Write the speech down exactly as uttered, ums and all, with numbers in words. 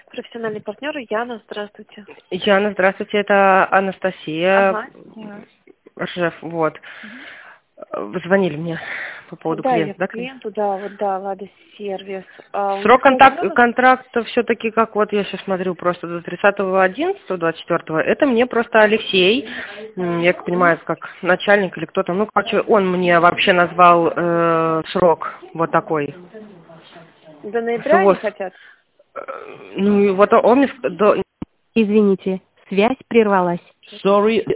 Профессиональный партнер Яна, здравствуйте. Яна, здравствуйте, это Анастасия Ага. Ржев, вот. Вы звонили мне по поводу Да, я клиента, по да? клиенту, да, вот да, Лада сервис. А, у Срок нас контакт, номер? контракта все-таки, как вот я сейчас смотрю, просто до тридцатого одиннадцатого двадцать четвёртого, это мне просто Алексей, м, я как понимаю, как начальник или кто-то, ну, короче, он мне вообще назвал э, срок вот такой. До ноября они Всего, хотят? э, ну, и вот он мне... ск- до- Извините, связь прервалась. Sorry,